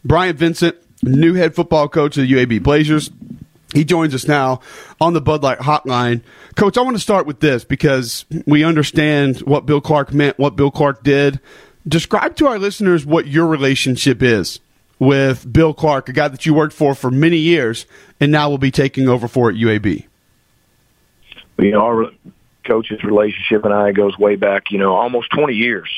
Bryant Vincent, new head football coach of the UAB Blazers. He joins us now on the Bud Light Hotline. Coach, I want to start with this because we understand what Bill Clark meant, what Bill Clark did. Describe to our listeners what your relationship is with Bill Clark, a guy that you worked for many years and now will be taking over for at UAB. Our coach's relationship and I goes way back, almost 20 years.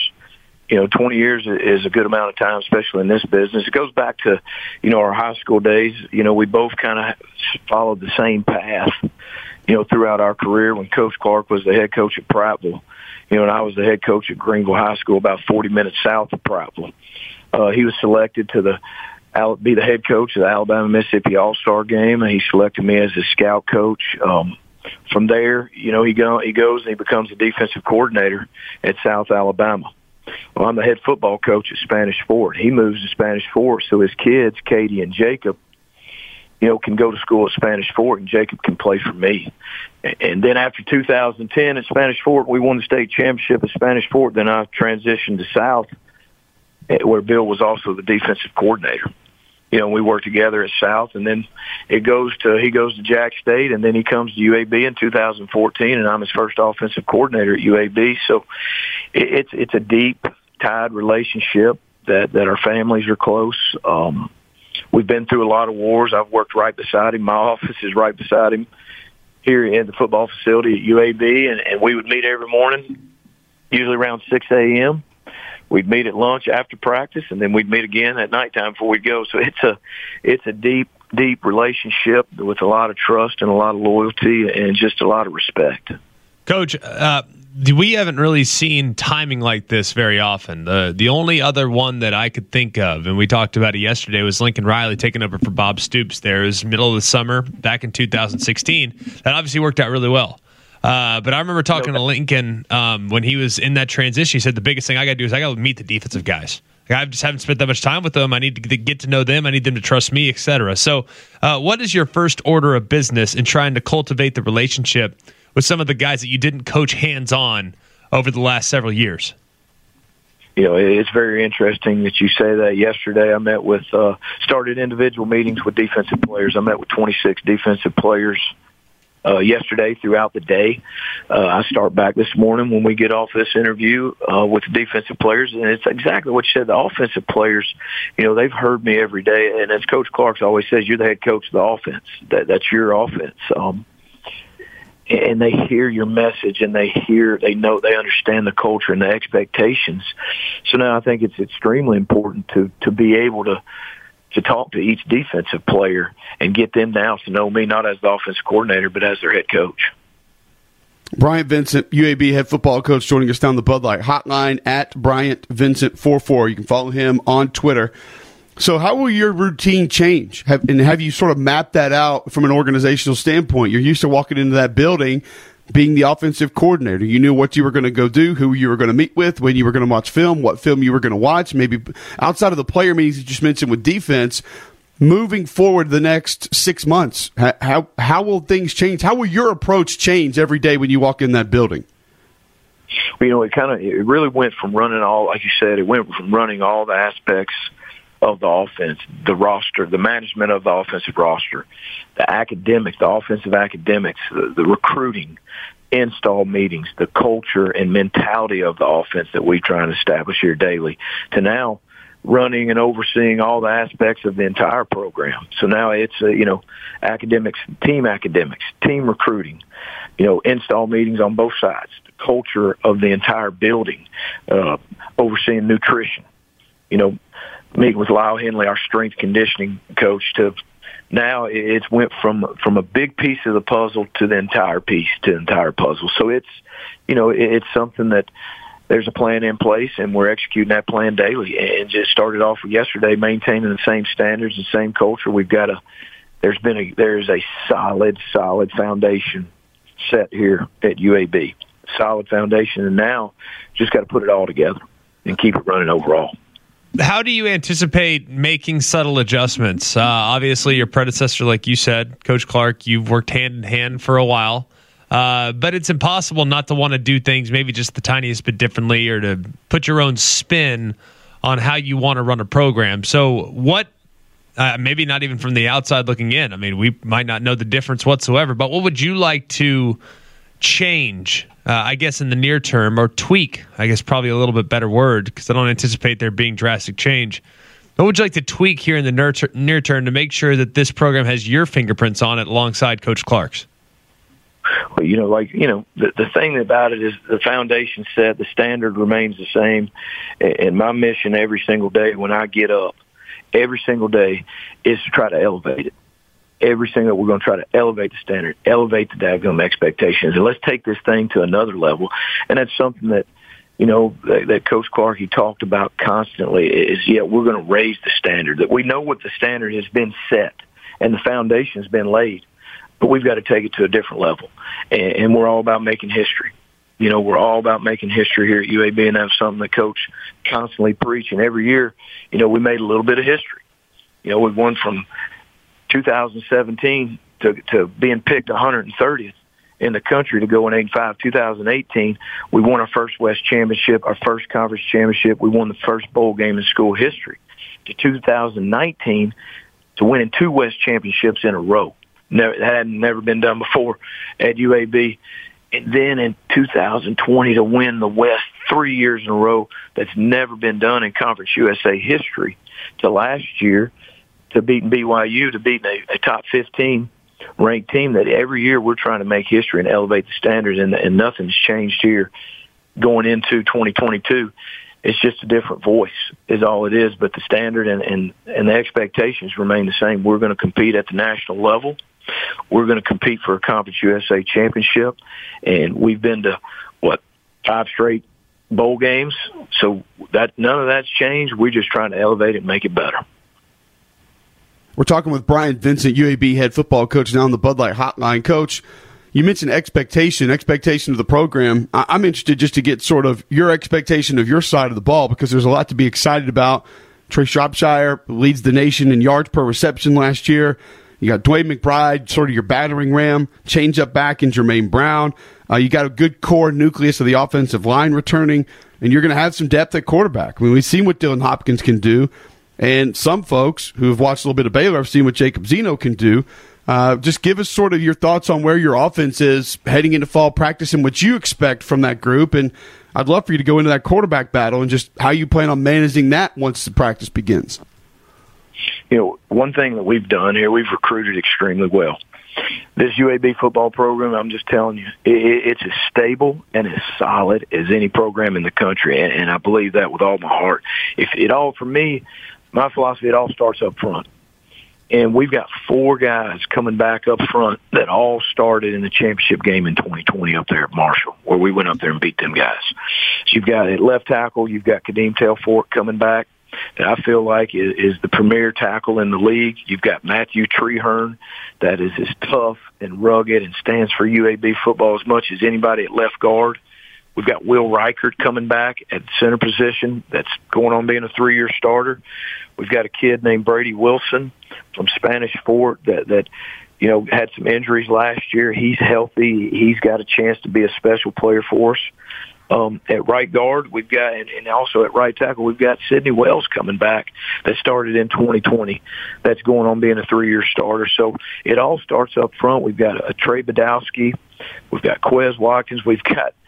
20 years is a good amount of time, especially in this business. It goes back to, our high school days. We both kind of followed the same path, throughout our career. When Coach Clark was the head coach at Prattville, and I was the head coach at Greenville High School, about 40 minutes south of Prattville. He was selected to be the head coach of the Alabama-Mississippi All-Star game, and he selected me as his scout coach. From there, he goes and he becomes a defensive coordinator at South Alabama. Well, I'm the head football coach at Spanish Fort. He moves to Spanish Fort, so his kids, Katie and Jacob, can go to school at Spanish Fort, and Jacob can play for me. And then after 2010 at Spanish Fort, we won the state championship at Spanish Fort. Then I transitioned to South, where Bill was also the defensive coordinator. We work together at South, and then he goes to Jack State, and then he comes to UAB in 2014, and I'm his first offensive coordinator at UAB. So it's a deep tied relationship that our families are close. We've been through a lot of wars. I've worked right beside him. My office is right beside him here in the football facility at UAB, and we would meet every morning, usually around 6 a.m. We'd meet at lunch after practice, and then we'd meet again at nighttime before we'd go. So it's a deep, deep relationship with a lot of trust and a lot of loyalty and just a lot of respect. Coach, we haven't really seen timing like this very often. The only other one that I could think of, and we talked about it yesterday, was Lincoln Riley taking over for Bob Stoops there. It was middle of the summer back in 2016. That obviously worked out really well. But I remember talking to Lincoln when he was in that transition. He said, the biggest thing I got to do is I got to meet the defensive guys. I just haven't spent that much time with them. I need to get to know them. I need them to trust me, etc. So what is your first order of business in trying to cultivate the relationship with some of the guys that you didn't coach hands-on over the last several years? It's very interesting that you say that. Yesterday I met with, started individual meetings with defensive players. I met with 26 defensive players yesterday throughout the day. I start back this morning when we get off this interview with the defensive players, and it's exactly what you said. The offensive players, they've heard me every day, and as Coach Clark always says, you're the head coach of the offense. That's your offense. And they hear your message, and they know, they understand the culture and the expectations. So now I think it's extremely important to be able to talk to each defensive player and get them now to know me, not as the offensive coordinator, but as their head coach. Bryant Vincent, UAB head football coach, joining us down the Bud Light Hotline at Bryant Vincent 44. You can follow him on Twitter. So how will your routine change? Have you sort of mapped that out from an organizational standpoint? You're used to walking into that building being the offensive coordinator. You knew what you were going to go do, who you were going to meet with, when you were going to watch film, what film you were going to watch, maybe outside of the player meetings you just mentioned with defense. Moving forward the next 6 months, how will things change? How will your approach change every day when you walk in that building? Well, it really went from running all, like you said, it went from running all the aspects of the offense, the roster, the management of the offensive roster, the academics, the offensive academics, the recruiting, install meetings, the culture and mentality of the offense that we try and establish here daily, to now running and overseeing all the aspects of the entire program. So now it's, academics, team recruiting, install meetings on both sides, the culture of the entire building, overseeing nutrition, meeting with Lyle Henley, our strength conditioning coach, to now it's went from a big piece of the puzzle to the entire piece, to the entire puzzle. So it's, it's something that there's a plan in place, and we're executing that plan daily. And just started off with yesterday, maintaining the same standards and same culture. There's a solid foundation set here at UAB, solid foundation, and now just got to put it all together and keep it running overall. How do you anticipate making subtle adjustments? Obviously, your predecessor, like you said, Coach Clark, you've worked hand in hand for a while. But it's impossible not to want to do things maybe just the tiniest bit differently, or to put your own spin on how you want to run a program. So what maybe not even from the outside looking in. I mean, we might not know the difference whatsoever, but what would you like to change, I guess, in the near term, or tweak? I guess probably a little bit better word, because I don't anticipate there being drastic change. What would you like to tweak here in the near term to make sure that this program has your fingerprints on it alongside Coach Clark's? Well, the thing about it is the foundation set, the standard remains the same. And my mission every single day when I get up, every single day, is to try to elevate it. We're going to try to elevate the standard, elevate the daggum expectations. And let's take this thing to another level. And that's something that, that Coach Clark, he talked about constantly is, we're going to raise the standard. That we know what the standard has been set and the foundation has been laid, but we've got to take it to a different level. And we're all about making history. We're all about making history here at UAB, and that's something that Coach constantly preach. And every year, we made a little bit of history. We've won from 2017 to being picked 130th in the country to go in 8-5. 2018, we won our first West championship, our first conference championship. We won the first bowl game in school history. To 2019, to winning 2 West championships in a row. That had never been done before at UAB. And then in 2020 to win the West 3 years in a row. That's never been done in Conference USA history. To last year to beating BYU, to beating a top 15 ranked team. That every year we're trying to make history and elevate the standards, and nothing's changed here going into 2022. It's just a different voice is all it is, but the standard and the expectations remain the same. We're going to compete at the national level. We're going to compete for a Conference USA championship, and we've been to, 5 straight bowl games. So that none of that's changed. We're just trying to elevate it and make it better. We're talking with Bryant Vincent, UAB head football coach, now on the Bud Light Hotline. Coach, you mentioned expectation of the program. I'm interested just to get sort of your expectation of your side of the ball, because there's a lot to be excited about. Trey Shropshire leads the nation in yards per reception last year. You got Dwayne McBride, sort of your battering ram, change up back in Jermaine Brown. You got a good core nucleus of the offensive line returning, and you're going to have some depth at quarterback. I mean, we've seen what Dylan Hopkins can do, and some folks who have watched a little bit of Baylor have seen what Jacob Zeno can do. Just give us sort of your thoughts on where your offense is heading into fall practice and what you expect from that group. And I'd love for you to go into that quarterback battle and just how you plan on managing that once the practice begins. One thing that we've done here, we've recruited extremely well. This UAB football program, I'm just telling you, it's as stable and as solid as any program in the country, and I believe that with all my heart. For me, my philosophy, it all starts up front. And we've got 4 guys coming back up front that all started in the championship game in 2020 up there at Marshall, where we went up there and beat them guys. So you've got at left tackle, you've got Kadeem Telfort coming back, that I feel like is the premier tackle in the league. You've got Matthew Treherne, that is as tough and rugged and stands for UAB football as much as anybody at left guard. We've got Will Reichert coming back at the center position that's going on being a 3-year starter. We've got a kid named Brady Wilson from Spanish Fort that had some injuries last year. He's healthy. He's got a chance to be a special player for us. At right guard, we've got, and also at right tackle, we've got Sidney Wells coming back that started in 2020. That's going on being a 3-year starter. So it all starts up front. We've got a Trey Badowski. We've got Quez Watkins. We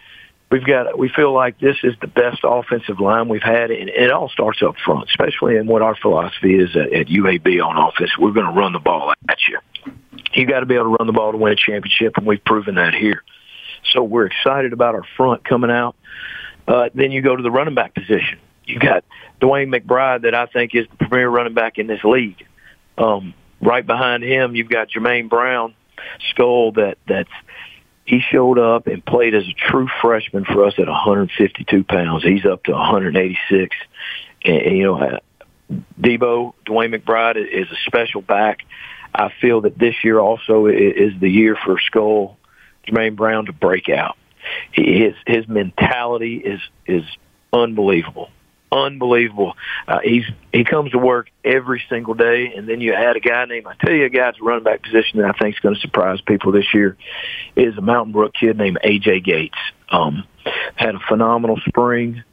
feel like this is the best offensive line we've had, and it all starts up front, especially in what our philosophy is at UAB on offense. We're going to run the ball at you. You got to be able to run the ball to win a championship, and we've proven that here. So we're excited about our front coming out. Then you go to the running back position. You got Dwayne McBride, that I think is the premier running back in this league. Right behind him, you've got Jermaine Brown, Skull, he showed up and played as a true freshman for us at 152 pounds. He's up to 186. And Debo, Dwayne McBride is a special back. I feel that this year also is the year for Skull, Jermaine Brown, to break out. His mentality is unbelievable. Unbelievable. He comes to work every single day, and then you add a guy a guy's running back position that I think is going to surprise people this year is a Mountain Brook kid named A.J. Gates. Had a phenomenal spring.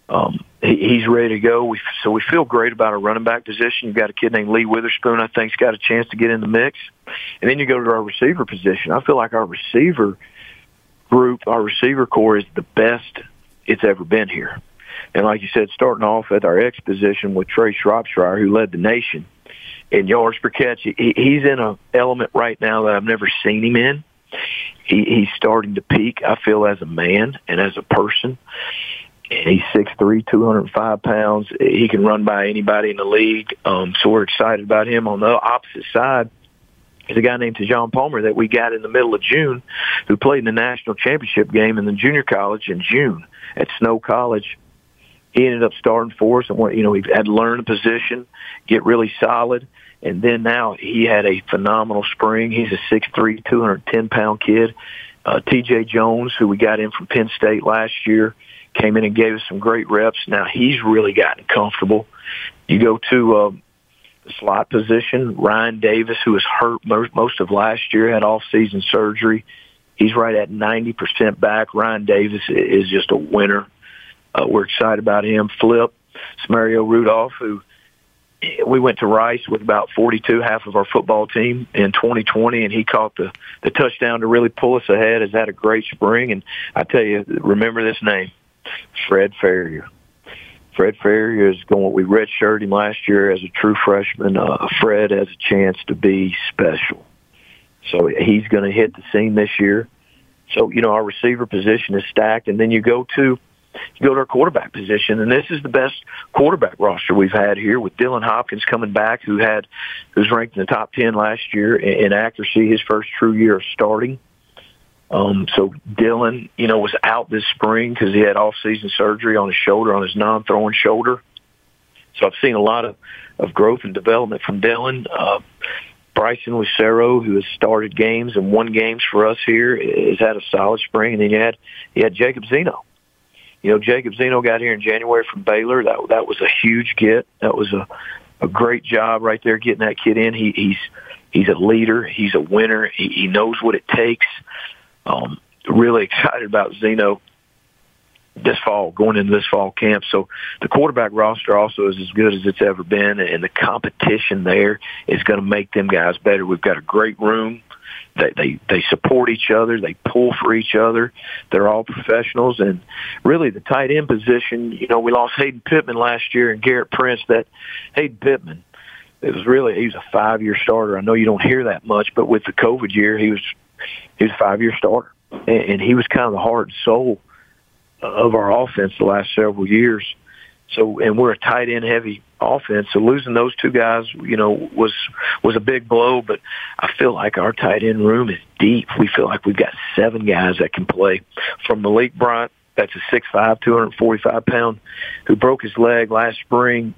He's ready to go. So we feel great about our running back position. You've got a kid named Lee Witherspoon I think's got a chance to get in the mix. And then you go to our receiver position. I feel like our receiver group, our receiver core is the best it's ever been here. And like you said, starting off at our X position with Trey Shropshire, who led the nation in yards per catch, he's in an element right now that I've never seen him in. He's starting to peak, I feel, as a man and as a person. He's 6'3", 205 pounds. He can run by anybody in the league. So we're excited about him. On the opposite side is a guy named Tejon Palmer that we got in the middle of June who played in the national championship game in the junior college in June at Snow College. He ended up starting for us, and he had to learn a position, get really solid, and then now he had a phenomenal spring. He's a 6'3", 210-pound kid. T.J. Jones, who we got in from Penn State last year, came in and gave us some great reps. Now he's really gotten comfortable. You go to the slot position, Ryan Davis, who was hurt most of last year, had off-season surgery. He's right at 90% back. Ryan Davis is just a winner. We're excited about him. Flip, Samario Rudolph, who we went to Rice with about 42, half of our football team in 2020, and he caught the touchdown to really pull us ahead. Has had a great spring, and I tell you, remember this name, Fred Ferrier. Fred Ferrier is going. We redshirted him last year as a true freshman. Fred has a chance to be special, so he's going to hit the scene this year. So our receiver position is stacked, and then you go to our quarterback position, and this is the best quarterback roster we've had here with Dylan Hopkins coming back, who's ranked in the top 10 last year in accuracy, his first true year of starting. So Dylan, was out this spring because he had off-season surgery on his shoulder, on his non-throwing shoulder. So I've seen a lot of growth and development from Dylan. Bryson Lucero, who has started games and won games for us here, has had a solid spring. And then you had Jacob Zeno. Jacob Zeno got here in January from Baylor. That was a huge get. That was a great job right there getting that kid in. He's a leader. He's a winner. He knows what it takes. Really excited about Zeno going into this fall camp. So the quarterback roster also is as good as it's ever been, and the competition there is going to make them guys better. We've got a great room. They support each other. They pull for each other. They're all professionals. And really the tight end position, we lost Hayden Pittman last year and Garrett Prince. That Hayden Pittman, he was a 5-year starter. I know you don't hear that much, but with the COVID year, he was a 5-year starter. And he was kind of the heart and soul of our offense the last several years. So, and we're a tight end heavy offense. So losing those two guys, was a big blow, but I feel like our tight end room is deep. We feel like we've got 7 guys that can play, from Malik Bryant, that's a 6'5", 245-pound, who broke his leg last spring,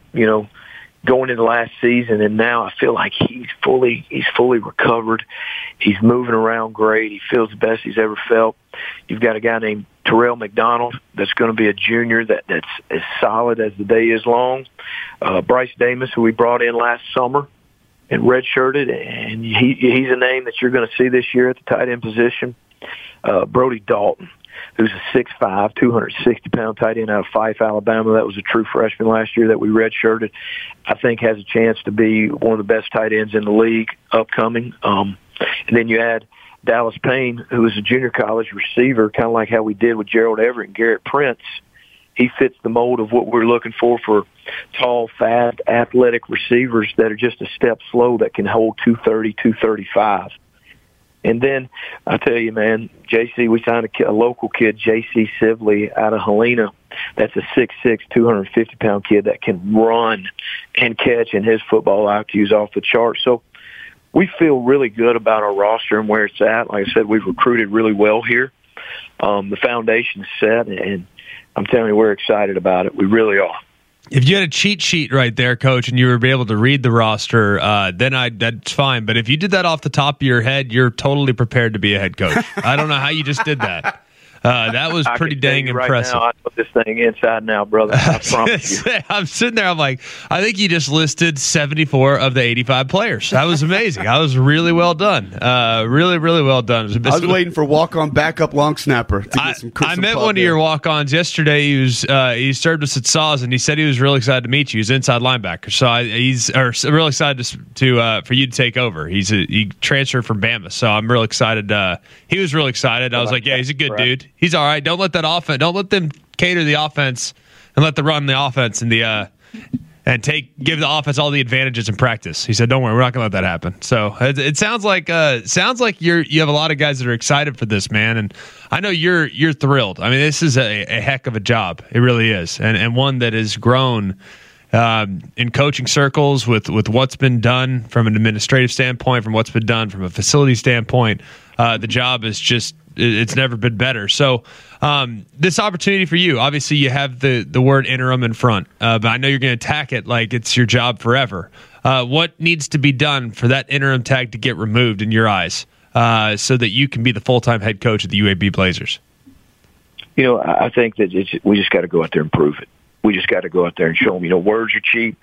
going into last season, and now I feel like he's fully recovered. He's moving around great. He feels the best he's ever felt. You've got a guy named Terrell McDonald that's going to be a junior that's as solid as the day is long. Bryce Damus, who we brought in last summer and redshirted, and he's a name that you're going to see this year at the tight end position. Brody Dalton, who's a 6'5", 260-pound tight end out of Fife, Alabama. That was a true freshman last year that we redshirted. I think has a chance to be one of the best tight ends in the league upcoming. And then you add Dallas Payne, who is a junior college receiver, kind of like how we did with Gerald Everett and Garrett Prince. He fits the mold of what we're looking for tall, fast, athletic receivers that are just a step slow that can hold 230, 235. And then I tell you, man, JC, we signed a local kid, JC Sibley, out of Helena. That's a 6'6", 250-pound kid that can run and catch, and his football IQ is off the chart. So we feel really good about our roster and where it's at. Like I said, we've recruited really well here. The foundation's set, and I'm telling you, we're excited about it. We really are. If you had a cheat sheet right there, Coach, and you were able to read the roster, then that's fine. But if you did that off the top of your head, you're totally prepared to be a head coach. I don't know how you just did that. That was pretty dang impressive. Right now, I know this thing inside and out, brother. I promise you. I'm sitting there. I'm like, I think you just listed 74 of the 85 players. That was amazing. That was really well done. Really, really well done. I was waiting for walk-on backup long snapper to get some. I met one of your walk-ons yesterday. He served us at Saws, and he said he was really excited to meet you. He's inside linebacker, so he's really excited for you to take over. He transferred from Bama, so I'm real excited. He was really excited. I was like, yeah, he's a good dude. He's all right. Don't let them cater the offense and let them run the offense and give the offense all the advantages in practice. He said, "Don't worry, we're not going to let that happen." So it sounds like you have a lot of guys that are excited for this, man. And I know you're thrilled. I mean, this is a heck of a job. It really is, and one that has grown in coaching circles with what's been done from an administrative standpoint, from what's been done from a facility standpoint. The job is just. It's never been better. So this opportunity for you, obviously you have the word interim in front, but I know you're going to attack it like it's your job forever. What needs to be done for that interim tag to get removed in your eyes so that you can be the full-time head coach of the UAB Blazers? You know, I think that we just got to go out there and prove it. We just got to go out there and show them, words are cheap,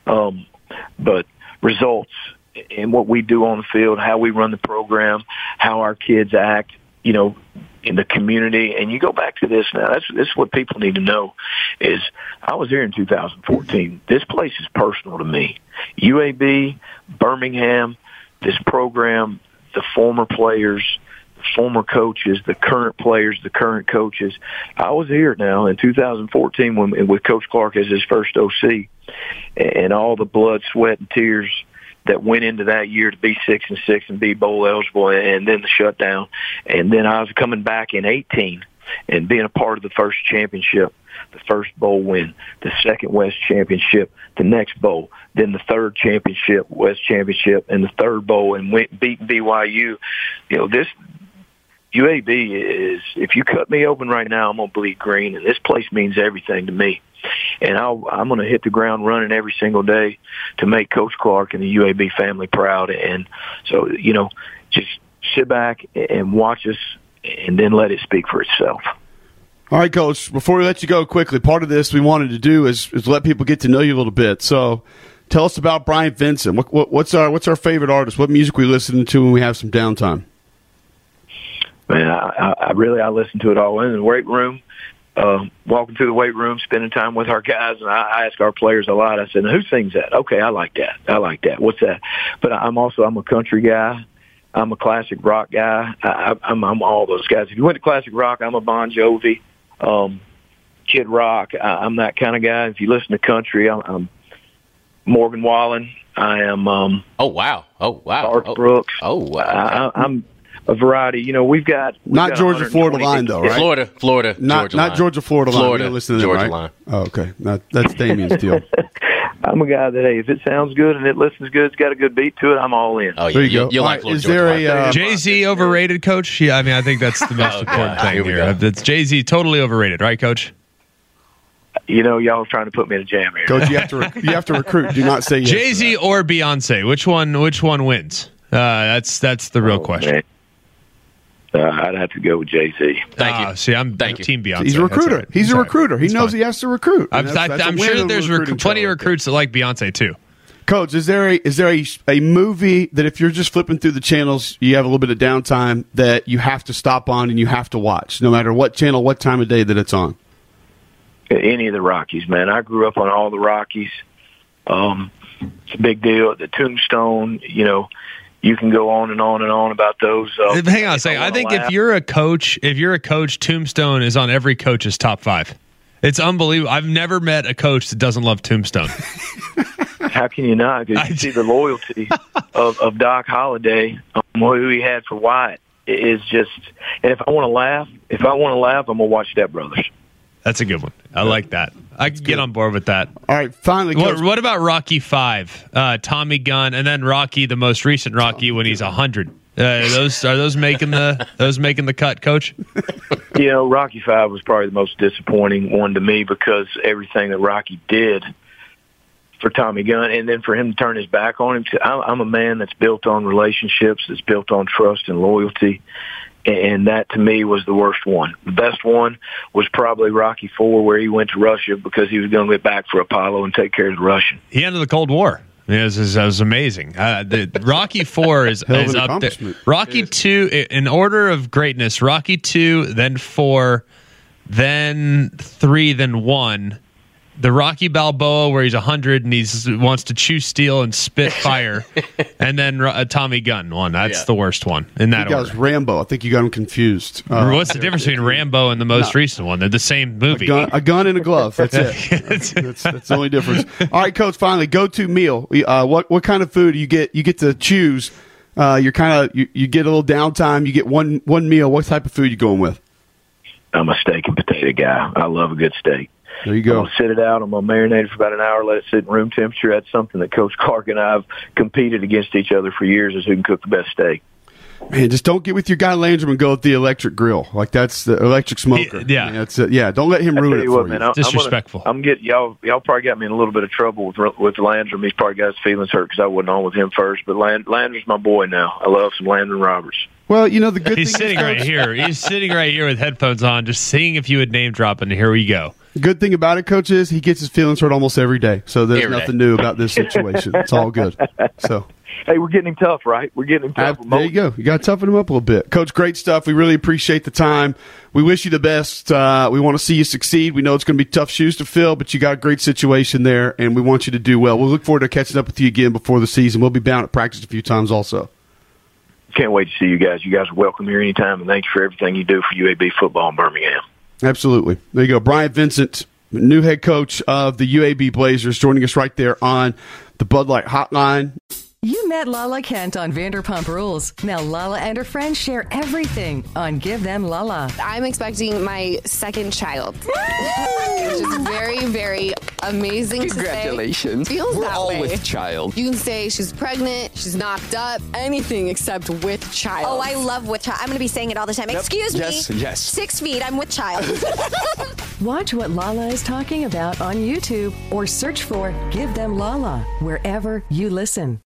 but results and what we do on the field, how we run the program, how our kids act, in the community. And you go back to this now. This is what people need to know is I was here in 2014. This place is personal to me. UAB, Birmingham, this program, the former players, the former coaches, the current players, the current coaches. I was here now in 2014 with Coach Clark as his first OC, and all the blood, sweat, and tears that went into that year to be 6-6 and be bowl eligible, and then the shutdown. And then I was coming back in 18 and being a part of the first championship, the first bowl win, the second West championship, the next bowl, then the third championship, West championship, and the third bowl, and beating BYU. This UAB is, if you cut me open right now, I'm going to bleed green, and this place means everything to me. And I'm going to hit the ground running every single day to make Coach Clark and the UAB family proud. And so, just sit back and watch us and then let it speak for itself. All right, Coach, before we let you go quickly, part of this we wanted to do is let people get to know you a little bit. So tell us about Bryant Vincent. What's our favorite artist? What music we listen to when we have some downtime? Man, I listen to it all in the weight room. Walking through the weight room, spending time with our guys, and I ask our players a lot. I said, "Who sings that?" "Okay, I like that. What's that?" But I'm a country guy. I'm a classic rock guy. I'm all those guys. If you went to classic rock, I'm a Bon Jovi, Kid Rock. I'm that kind of guy. If you listen to country, I'm Morgan Wallen. I am. Oh wow! Garth Brooks. Oh wow! I'm a variety. We've got not Georgia Florida line though, right? Florida, not Georgia Florida line. Florida, listen to Georgia them, right? line. Oh, okay, that's Damien's deal. I'm a guy that, hey, if it sounds good and it listens good, it's got a good beat to it, I'm all in. Oh, yeah. There you go. You like is there a Jay-Z overrated, Coach? Yeah, I mean, I think that's the most important thing here. It's Jay-Z totally overrated, right, Coach? Y'all are trying to put me in a jam here. Coach, you have to recruit. Do not say yes. Jay-Z or Beyonce? Which one wins? That's the real question. Man. I'd have to go with Jay-Z. Thank you. See, I'm Team Beyonce. He's a recruiter. Right. He's a recruiter. He knows he has to recruit. I'm sure there's plenty of recruits that like Beyonce too. Coach, is there a movie that if you're just flipping through the channels, you have a little bit of downtime that you have to stop on and you have to watch, no matter what channel, what time of day that it's on? Any of the Rockies, man. I grew up on all the Rockies. It's a big deal. The Tombstone, you can go on and on and on about those. Hang on a second. I think if you're a coach, Tombstone is on every coach's top 5. It's unbelievable. I've never met a coach that doesn't love Tombstone. How can you not? Because you see the loyalty of Doc Holliday, who he had for Wyatt, is just. And if I want to laugh, I'm gonna watch Step Brothers. That's a good one. I like that. I can get on board with that. All right, finally. What about Rocky 5? Tommy Gunn, and then Rocky, the most recent Rocky, when he's 100. Are those making the cut, Coach? Rocky 5 was probably the most disappointing one to me because everything that Rocky did for Tommy Gunn, and then for him to turn his back on him. I'm a man that's built on relationships, that's built on trust and loyalty. And that, to me, was the worst one. The best one was probably Rocky IV, where he went to Russia because he was going to get back for Apollo and take care of the Russian. He ended the Cold War. It was amazing. The Rocky IV is up there. Rocky II, in order of greatness, Rocky II, then 4, then 3, then 1. The Rocky Balboa, where he's 100 and he wants to chew steel and spit fire, and then Tommy Gunn one. That's the worst one in that order. Rambo. I think you got him confused. What's the difference between Rambo and the most recent one? They're the same movie. A gun and a glove. That's it. that's the only difference. All right, Coach. Finally, go-to meal. What kind of food you get? You get to choose. You get a little downtime. You get one meal. What type of food you going with? I'm a steak and potato guy. I love a good steak. There you go. I'm going to sit it out. I'm going to marinate it for about an hour, let it sit in room temperature. That's something that Coach Clark and I have competed against each other for years, is who can cook the best steak. Man, just don't get with your guy Landrum and go with the electric grill. Like, that's the electric smoker. Yeah. Don't let him ruin it for you. Disrespectful. I'm getting y'all probably got me in a little bit of trouble with Landrum. He's probably got his feelings hurt because I wasn't on with him first. But Landrum's my boy now. I love some Landrum Roberts. Well, the good thing He's sitting right here. He's sitting right here with headphones on, just seeing if you would name drop, and here we go. The good thing about it, Coach, is he gets his feelings hurt almost every day. So there's nothing new about this situation. It's all good. So, hey, we're getting him tough, right? We're getting him tough. There you go. You got to toughen him up a little bit. Coach, great stuff. We really appreciate the time. We wish you the best. We want to see you succeed. We know it's going to be tough shoes to fill, but you got a great situation there, and we want you to do well. We'll look forward to catching up with you again before the season. We'll be bound at practice a few times also. Can't wait to see you guys. You guys are welcome here anytime, and thanks for everything you do for UAB football in Birmingham. Absolutely. There you go. Bryant Vincent, new head coach of the UAB Blazers, joining us right there on the Bud Light Hotline. You met Lala Kent on Vanderpump Rules. Now Lala and her friends share everything on Give Them Lala. I'm expecting my second child, which is very, very amazing. Congratulations. To say. Feels We're that all way. with child. You can say she's pregnant, she's knocked up, anything except with child. Oh, I love with child. I'm going to be saying it all the time. Yep. Excuse me. Yes. 6 feet. I'm with child. Watch what Lala is talking about on YouTube or search for Give Them Lala wherever you listen.